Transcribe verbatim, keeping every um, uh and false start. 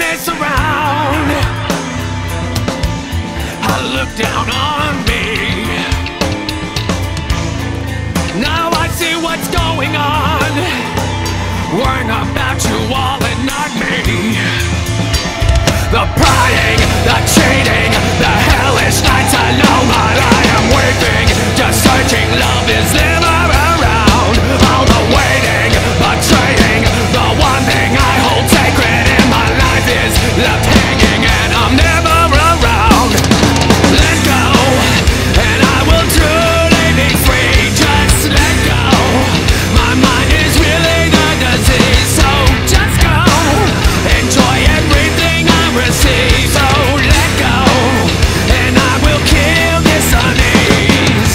sadness around. I look down on me. Now I see what's going on. Worrying about you all and not me. The prying, the cheating, the hellish nights alone while I am weeping, just searching, love is never around. All the waiting, betraying, the one thing I hold sacred in my life is left hanging and I'm never around. Let go, and I will truly be free. Just let go. My mind is really the disease, so just go. Enjoy everything I receive, so let go, and I will kill this unease.